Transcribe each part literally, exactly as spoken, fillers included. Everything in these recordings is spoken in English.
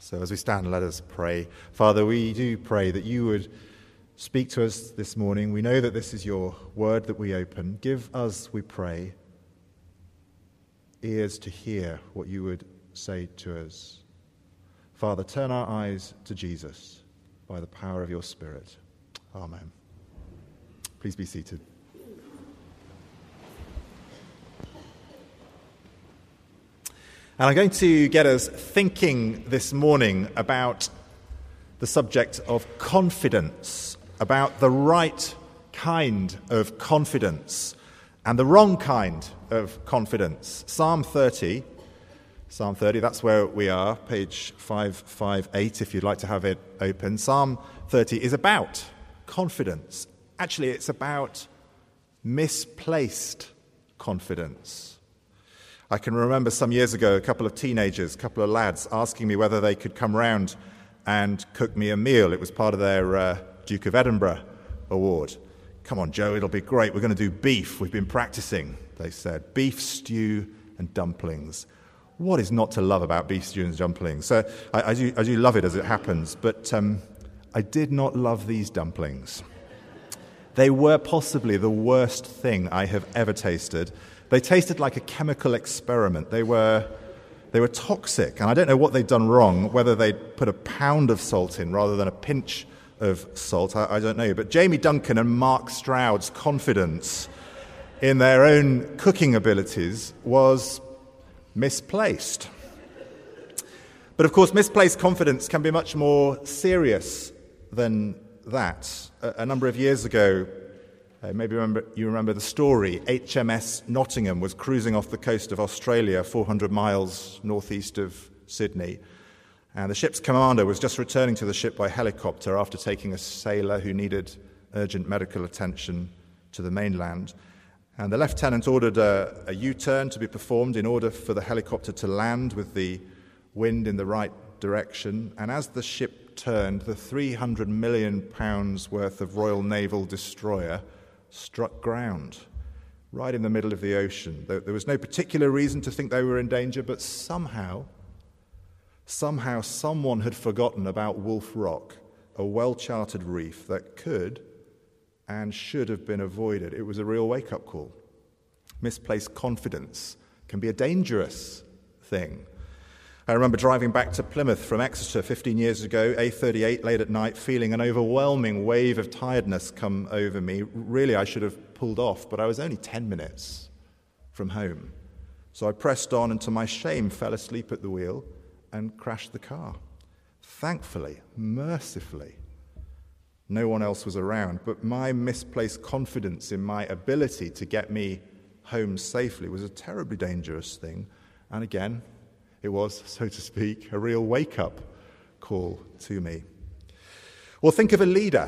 So as we stand, let us pray. Father, we do pray that you would speak to us this morning. We know that this is your word that we open. Give us, we pray, ears to hear what you would say to us. Father, turn our eyes to Jesus by the power of your Spirit. Amen. Please be seated. And I'm going to get us thinking this morning about the subject of confidence, about the right kind of confidence and the wrong kind of confidence. Psalm thirty, Psalm thirty, that's where we are, page five fifty-eight, if you'd like to have it open. Psalm thirty is about confidence. Actually, it's about misplaced confidence. I can remember some years ago, a couple of teenagers, a couple of lads, asking me whether they could come round and cook me a meal. It was part of their uh, Duke of Edinburgh award. Come on, Joe, it'll be great. We're going to do beef. We've been practicing, they said. Beef stew and dumplings. What is not to love about beef stew and dumplings? So I, I, do, I do love it as it happens, but um, I did not love these dumplings. They were possibly the worst thing I have ever tasted. They tasted like a chemical experiment. They were they were toxic, and I don't know what they'd done wrong, whether they'd put a pound of salt in rather than a pinch of salt, I, I don't know. But Jamie Duncan and Mark Stroud's confidence in their own cooking abilities was misplaced. But of course, misplaced confidence can be much more serious than that. A, a number of years ago, Uh, maybe remember, you remember the story. H M S Nottingham was cruising off the coast of Australia, four hundred miles northeast of Sydney. And the ship's commander was just returning to the ship by helicopter after taking a sailor who needed urgent medical attention to the mainland. And the lieutenant ordered a, a U-turn to be performed in order for the helicopter to land with the wind in the right direction. And as the ship turned, the three hundred million pounds worth of Royal Naval destroyer struck ground right in the middle of the ocean. There was no particular reason to think they were in danger, but somehow, somehow someone had forgotten about Wolf Rock, a well-charted reef that could and should have been avoided. It was a real wake-up call. Misplaced confidence can be a dangerous thing. I remember driving back to Plymouth from Exeter fifteen years ago, A thirty-eight, late at night, feeling an overwhelming wave of tiredness come over me. Really, I should have pulled off, but I was only ten minutes from home. So I pressed on and to my shame fell asleep at the wheel and crashed the car. Thankfully, mercifully, no one else was around, but my misplaced confidence in my ability to get me home safely was a terribly dangerous thing. And again, it was, so to speak, a real wake-up call to me. Well, think of a leader,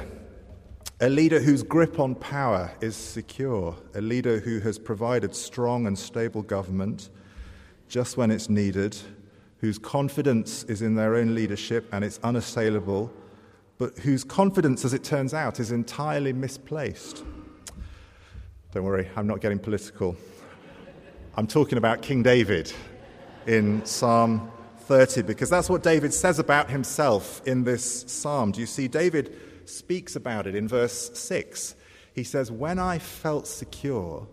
a leader whose grip on power is secure, a leader who has provided strong and stable government just when it's needed, whose confidence is in their own leadership and it's unassailable, but whose confidence, as it turns out, is entirely misplaced. Don't worry, I'm not getting political. I'm talking about King David in Psalm thirty, because that's what David says about himself in this psalm. Do you see? David speaks about it in verse six. He says, "When I felt secure,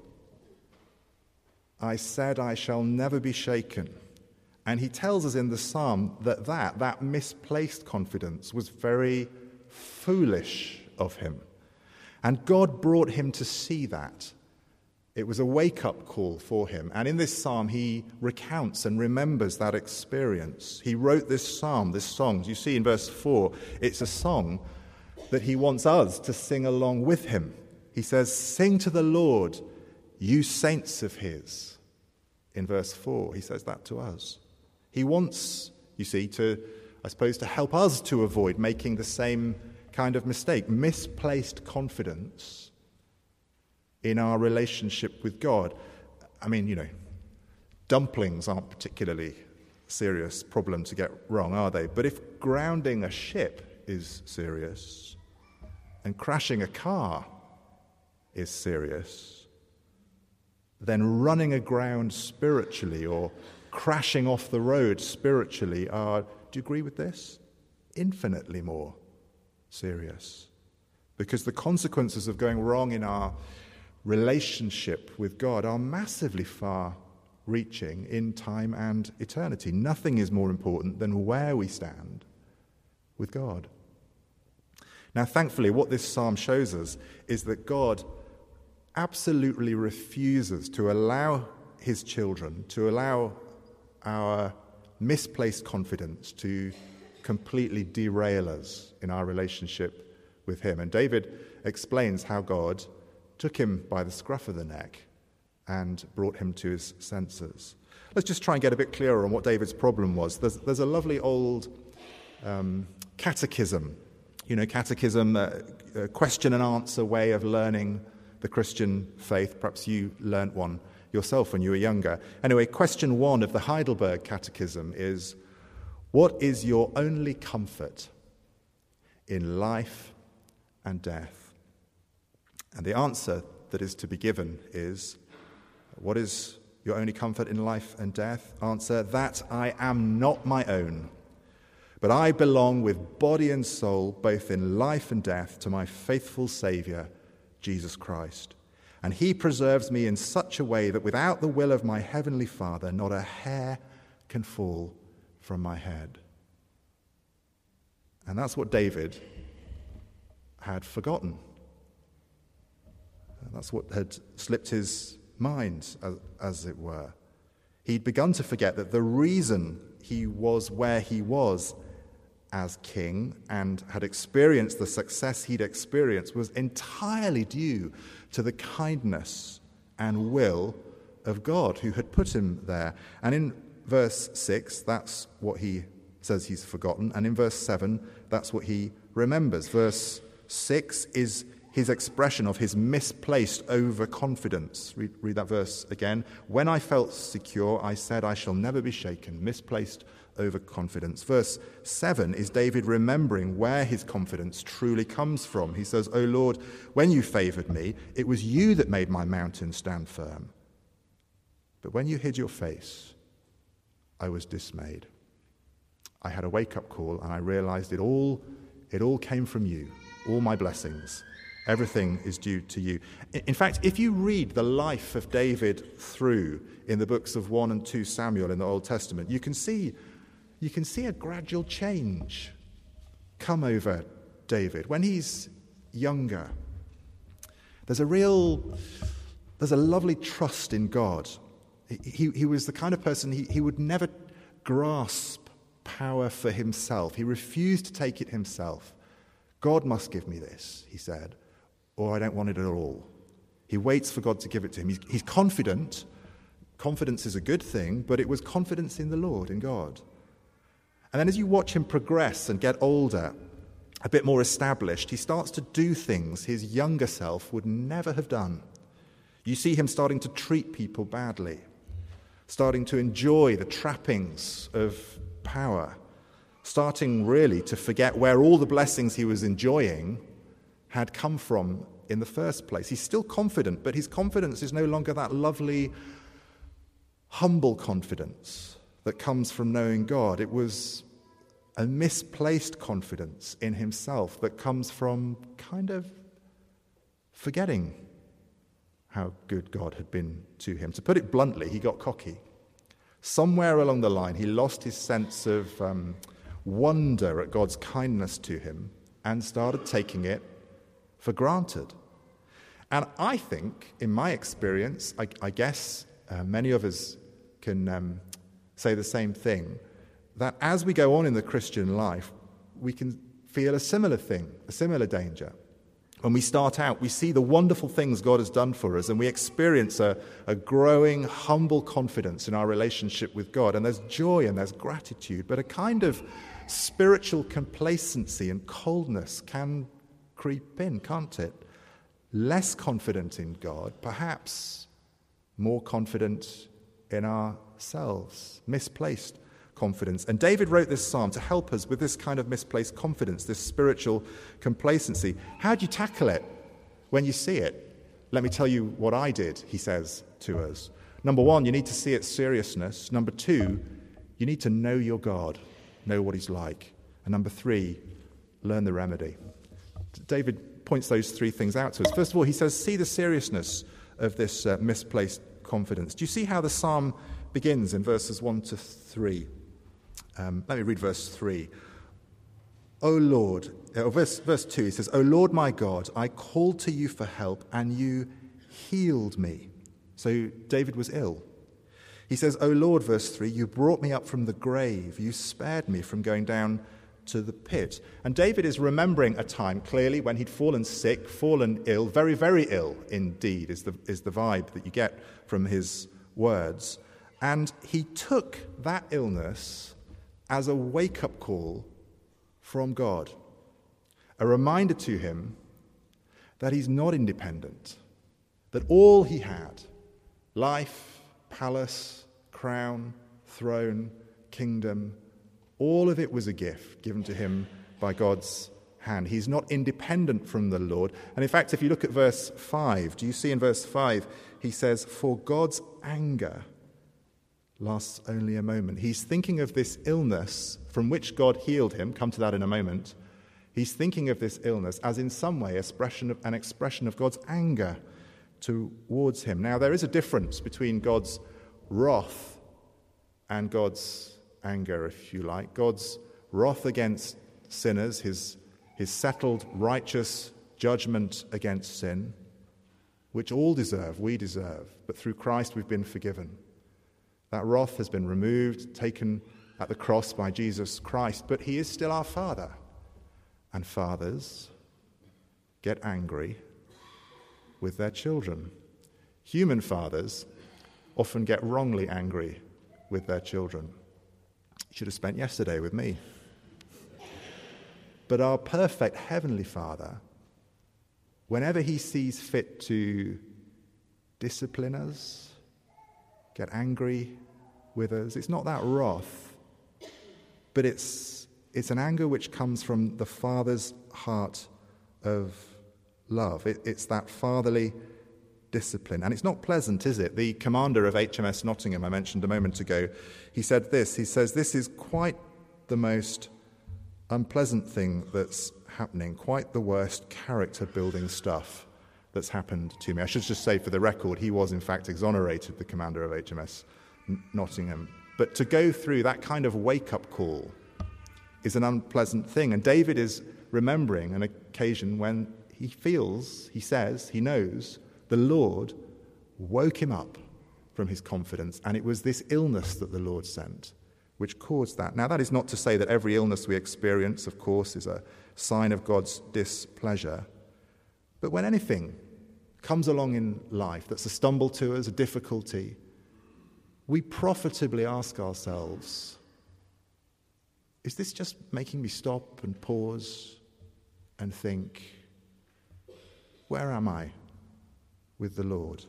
I said I shall never be shaken." And he tells us in the psalm that that, that misplaced confidence was very foolish of him. And God brought him to see that. It was a wake-up call for him. And in this psalm, he recounts and remembers that experience. He wrote this psalm, this song. You see in verse four, it's a song that he wants us to sing along with him. He says, "Sing to the Lord, you saints of his." In verse four, he says that to us. He wants, you see, to, I suppose, to help us to avoid making the same kind of mistake, misplaced confidence in our relationship with God. I mean, you know, dumplings aren't particularly serious problem to get wrong, are they? But if grounding a ship is serious and crashing a car is serious, then running aground spiritually or crashing off the road spiritually are do you agree with this? Infinitely more serious. Because the consequences of going wrong in our relationship with God are massively far-reaching in time and eternity. Nothing is more important than where we stand with God. Now, thankfully, what this psalm shows us is that God absolutely refuses to allow his children, to allow our misplaced confidence to completely derail us in our relationship with him. And David explains how God took him by the scruff of the neck and brought him to his senses. Let's just try and get a bit clearer on what David's problem was. There's, there's a lovely old um, catechism, you know, catechism, uh, a question and answer way of learning the Christian faith. Perhaps you learnt one yourself when you were younger. Anyway, question one of the Heidelberg Catechism is, what is your only comfort in life and death? And the answer that is to be given is, what is your only comfort in life and death? Answer, that I am not my own, but I belong with body and soul, both in life and death, to my faithful Saviour, Jesus Christ. And he preserves me in such a way that without the will of my heavenly Father, not a hair can fall from my head. And that's what David had forgotten. That's what had slipped his mind, as, as it were. He'd begun to forget that the reason he was where he was as king and had experienced the success he'd experienced was entirely due to the kindness and will of God who had put him there. And in verse six, that's what he says he's forgotten. And in verse seven, that's what he remembers. Verse six is his expression of his misplaced overconfidence. Read, read that verse again. When I felt secure, I said, I shall never be shaken. Misplaced overconfidence. Verse seven is David remembering where his confidence truly comes from. He says, O Lord, when you favored me, it was you that made my mountain stand firm. But when you hid your face, I was dismayed. I had a wake-up call and I realized it all, it all came from you, all my blessings. Everything is due to you. In fact, if you read the life of David through in the books of First and Second Samuel in the Old Testament, you can see you can see a gradual change come over David. When he's younger, there's a real, there's a lovely trust in God. He, he was the kind of person, he, he would never grasp power for himself. He refused to take it himself. God must give me this, he said, or I don't want it at all. He waits for God to give it to him. He's, he's confident. Confidence is a good thing, but it was confidence in the Lord, in God. And then as you watch him progress and get older, a bit more established, he starts to do things his younger self would never have done. You see him starting to treat people badly, starting to enjoy the trappings of power, starting really to forget where all the blessings he was enjoying had come from in the first place. He's still confident, but his confidence is no longer that lovely, humble confidence that comes from knowing God. It was a misplaced confidence in himself that comes from kind of forgetting how good God had been to him. To put it bluntly, he got cocky. Somewhere along the line, he lost his sense of um, wonder at God's kindness to him and started taking it for granted. And I think, in my experience, I, I guess uh, many of us can um, say the same thing, that as we go on in the Christian life, we can feel a similar thing, a similar danger. When we start out, we see the wonderful things God has done for us, and we experience a, a growing, humble confidence in our relationship with God. And there's joy and there's gratitude, but a kind of spiritual complacency and coldness can creep in, can't it? Less confident in God, perhaps more confident in ourselves, misplaced confidence. And David wrote this psalm to help us with this kind of misplaced confidence, this spiritual complacency. How do you tackle it when you see it? Let me tell you what I did, he says to us. Number one, you need to see its seriousness. Number two, you need to know your God. know what he's like. And number three, learn the remedy. David points those three things out to us. First of all, he says, see the seriousness of this uh, misplaced confidence. Do you see how the psalm begins in verses one to three? Um, let me read verse three. O Lord, uh, verse, verse two, he says, O Lord my God, I called to you for help, and you healed me. So David was ill. He says, O Lord, verse three, you brought me up from the grave. You spared me from going down to the pit. And David is remembering a time, clearly, when he'd fallen sick, fallen ill, very, very ill indeed, is the, is the vibe that you get from his words. And he took that illness as a wake-up call from God, a reminder to him that he's not independent, that all he had, life, palace, crown, throne, kingdom, all of it was a gift given to him by God's hand. He's not independent from the Lord. And in fact, if you look at verse five, do you see in verse five, he says, for God's anger lasts only a moment. He's thinking of this illness from which God healed him. Come to that in a moment. He's thinking of this illness as in some way expression of, an expression of God's anger towards him. Now, there is a difference between God's wrath and God's anger, if you like. God's wrath against sinners, his, his settled righteous judgment against sin, which all deserve, we deserve, but through Christ we've been forgiven. That wrath has been removed, taken at the cross by Jesus Christ, but he is still our Father. And fathers get angry with their children. Human fathers often get wrongly angry with their children. You should have spent yesterday with me. But our perfect Heavenly Father, whenever he sees fit to discipline us, get angry with us, it's not that wrath, but it's it's an anger which comes from the Father's heart of love. It, it's that fatherly discipline. And it's not pleasant, is it? The commander of H M S Nottingham, I mentioned a moment ago, he said this, he says, this is quite the most unpleasant thing that's happening, quite the worst character-building stuff that's happened to me. I should just say for the record, he was in fact exonerated, the commander of H M S Nottingham. But to go through that kind of wake-up call is an unpleasant thing. And David is remembering an occasion when he feels, he says, he knows, the Lord woke him up from his confidence, and it was this illness that the Lord sent which caused that. Now, that is not to say that every illness we experience, of course, is a sign of God's displeasure. But when anything comes along in life that's a stumble to us, a difficulty, we profitably ask ourselves, is this just making me stop and pause and think, where am I with the Lord?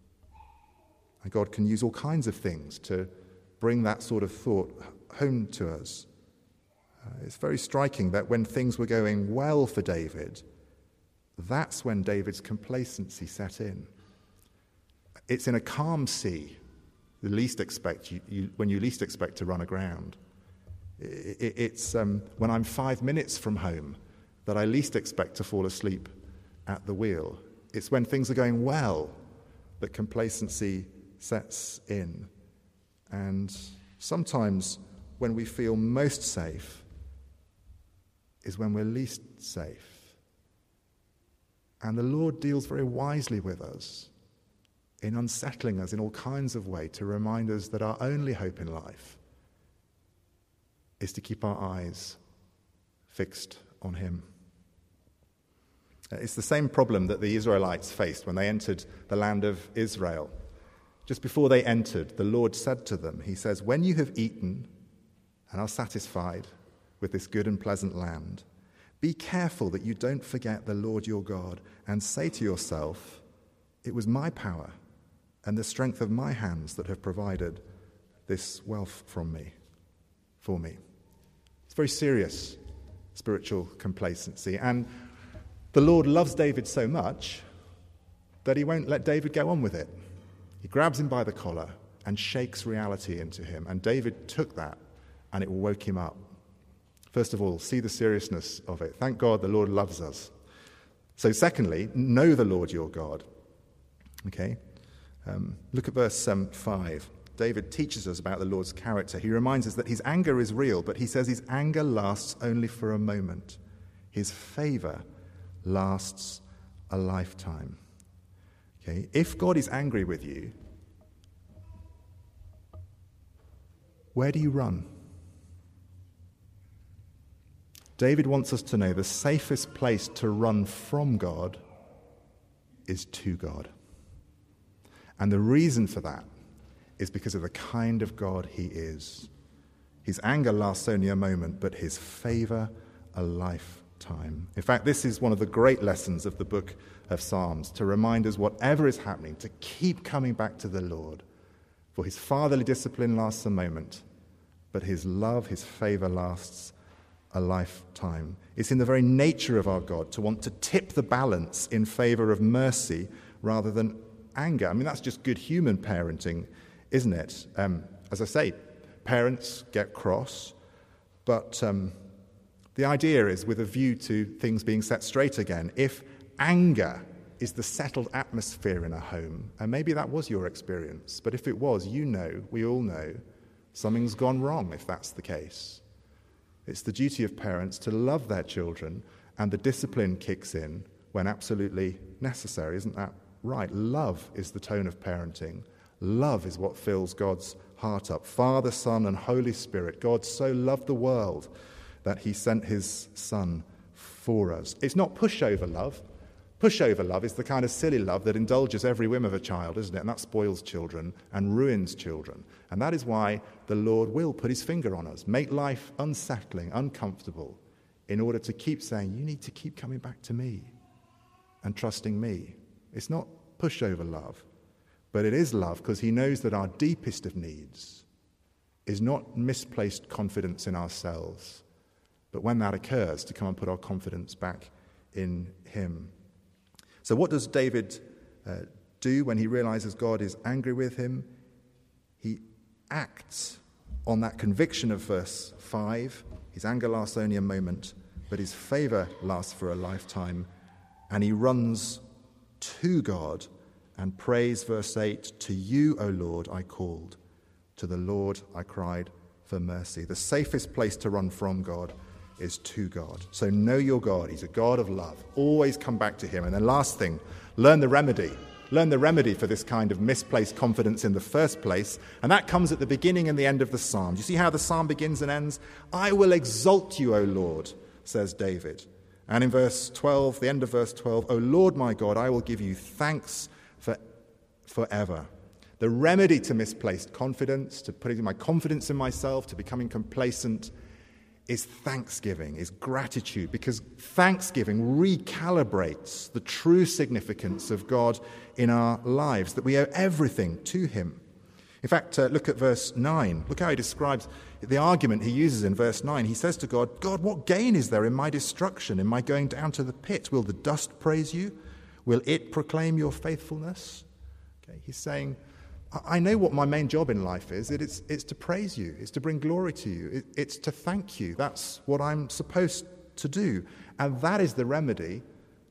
And God can use all kinds of things to bring that sort of thought home to us. Uh, it's very striking that when things were going well for David, that's when David's complacency set in. It's in a calm sea, the least expect you, you, when you least expect to run aground. It, it, it's um, when I'm five minutes from home that I least expect to fall asleep at the wheel. It's when things are going well that complacency sets in. And sometimes when we feel most safe is when we're least safe. And the Lord deals very wisely with us in unsettling us in all kinds of ways to remind us that our only hope in life is to keep our eyes fixed on him. It's the same problem that the Israelites faced when they entered the land of Israel. Just before they entered, the Lord said to them, he says, when you have eaten and are satisfied with this good and pleasant land, be careful that you don't forget the Lord your God and say to yourself, it was my power and the strength of my hands that have provided this wealth from me, for me. It's very serious spiritual complacency. And the Lord loves David so much that he won't let David go on with it. He grabs him by the collar and shakes reality into him. And David took that, and it woke him up First of all, see the seriousness of it. Thank God the Lord loves us. So secondly, know the Lord your God. Okay? Um, look at verse um, five. David teaches us about the Lord's character. He reminds us that his anger is real, but he says his anger lasts only for a moment. His favor lasts a lifetime. Okay? If God is angry with you, where do you run? David wants us to know the safest place to run from God is to God. And the reason for that is because of the kind of God he is. His anger lasts only a moment, but his favor a lifetime. In fact, this is one of the great lessons of the book of Psalms, to remind us whatever is happening, to keep coming back to the Lord. For his fatherly discipline lasts a moment, but his love, his favor lasts a lifetime. It's in the very nature of our God to want to tip the balance in favor of mercy rather than anger. I mean, that's just good human parenting, isn't it? Um, as I say, parents get cross, but um, the idea is with a view to things being set straight again. If anger is the settled atmosphere in a home, and maybe that was your experience, but if it was, you know, we all know, something's gone wrong if that's the case. It's the duty of parents to love their children, and the discipline kicks in when absolutely necessary. Isn't that right? Love is the tone of parenting. Love is what fills God's heart up. Father, Son, and Holy Spirit. God so loved the world that he sent his Son for us. It's not pushover love. Pushover love is the kind of silly love that indulges every whim of a child, isn't it? And that spoils children and ruins children. And that is why the Lord will put his finger on us, make life unsettling, uncomfortable, in order to keep saying, you need to keep coming back to me and trusting me. It's not pushover love, but it is love because he knows that our deepest of needs is not misplaced confidence in ourselves, but when that occurs, to come and put our confidence back in him. So what does David uh, do when he realizes God is angry with him? He acts on that conviction of verse five. His anger lasts only a moment, but his favor lasts for a lifetime. And he runs to God and prays, verse eight, to you, O Lord, I called. To the Lord I cried for mercy. The safest place to run from God is to God. So know your God. He's a God of love. Always come back to him. And then last thing, learn the remedy. Learn the remedy for this kind of misplaced confidence in the first place. And that comes at the beginning and the end of the psalm. Do you see how the psalm begins and ends? I will exalt you, O Lord, says David. And in verse twelve, the end of verse twelve, O Lord my God, I will give you thanks for forever. The remedy to misplaced confidence, to putting my confidence in myself, to becoming complacent, is thanksgiving, is gratitude, because thanksgiving recalibrates the true significance of God in our lives, that we owe everything to him. In fact, uh, look at verse nine. Look how he describes the argument he uses in verse nine. He says to God, God, what gain is there in my destruction, in my going down to the pit? Will the dust praise you? Will it proclaim your faithfulness? Okay, he's saying, I know what my main job in life is. It, it's, it's to praise you. It's to bring glory to you. It, it's to thank you. That's what I'm supposed to do. And that is the remedy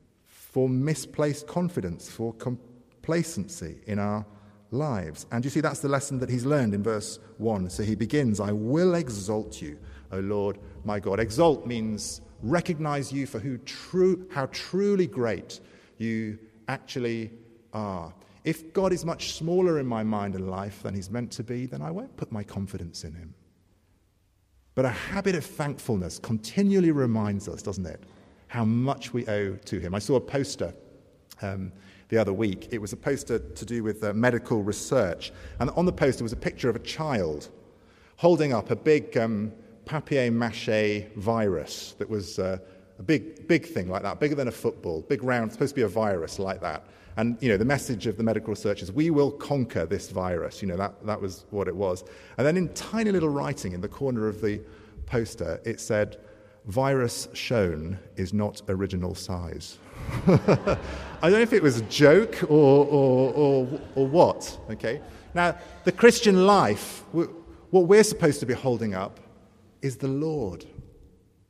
for misplaced confidence, for complacency in our lives. And you see, that's the lesson that he's learned in verse one. So he begins, I will exalt you, O Lord my God. Exalt means recognize you for who true, how truly great you actually are. If God is much smaller in my mind and life than he's meant to be, then I won't put my confidence in him. But a habit of thankfulness continually reminds us, doesn't it, how much we owe to him. I saw a poster um, the other week. It was a poster to do with uh, medical research. And on the poster was a picture of a child holding up a big um, papier-mâché virus that was uh, a big, big thing like that, bigger than a football, big round, supposed to be a virus like that. And, you know, the message of the medical research is, we will conquer this virus. You know, that, that was what it was. And then in tiny little writing in the corner of the poster, it said, virus shown is not original size. I don't know if it was a joke or, or, or, or what, okay? Now, the Christian life, what we're supposed to be holding up is the Lord.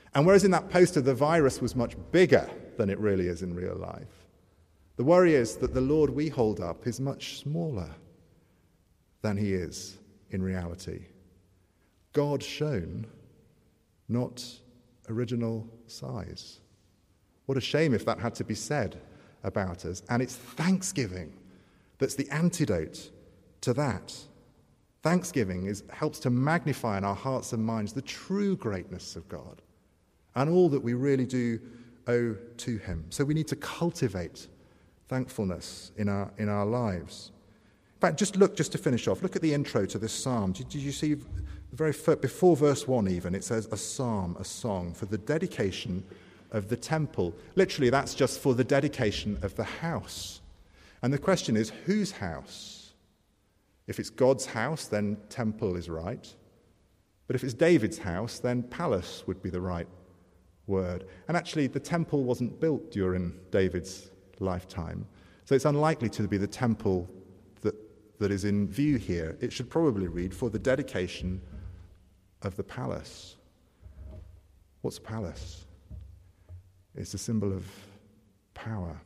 And whereas in that poster the virus was much bigger than it really is in real life, the worry is that the Lord we hold up is much smaller than he is in reality. God shown, not original size. What a shame if that had to be said about us. And it's thanksgiving that's the antidote to that. Thanksgiving is, helps to magnify in our hearts and minds the true greatness of God and all that we really do owe to him. So we need to cultivate thankfulness in our in our lives. In fact, just look, just to finish off, look at the intro to this psalm. Did, did you see the very first, before verse one even, it says a psalm, a song for the dedication of the temple. Literally, that's just for the dedication of the house. And the question is, whose house? If it's God's house, then temple is right. But if it's David's house, then palace would be the right word. And actually, the temple wasn't built during David's lifetime. So it's unlikely to be the temple that, that is in view here. It should probably read, for the dedication of the palace. What's a palace? It's a symbol of power.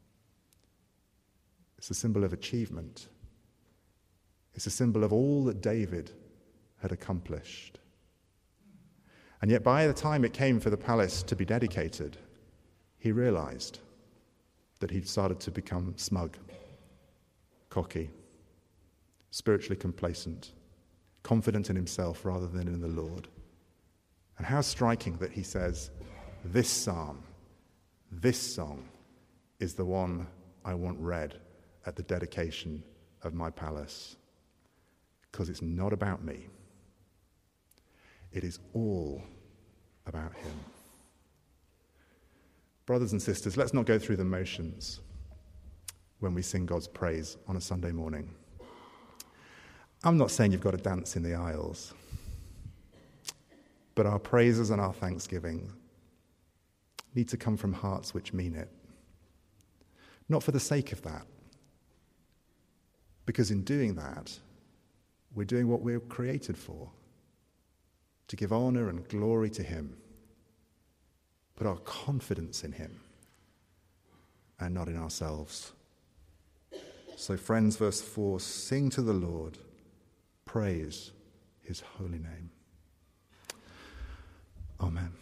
It's a symbol of achievement. It's a symbol of all that David had accomplished. And yet by the time it came for the palace to be dedicated, he realized that he'd started to become smug, cocky, spiritually complacent, confident in himself rather than in the Lord. And how striking that he says, this psalm, this song is the one I want read at the dedication of my palace. Because it's not about me. It is all about him. Brothers and sisters, let's not go through the motions when we sing God's praise on a Sunday morning. I'm not saying you've got to dance in the aisles, but our praises and our thanksgiving need to come from hearts which mean it. Not for the sake of that, because in doing that, we're doing what we're created for, to give honor and glory to him, put our confidence in him and not in ourselves. So friends, verse four, sing to the Lord, praise his holy name. Amen.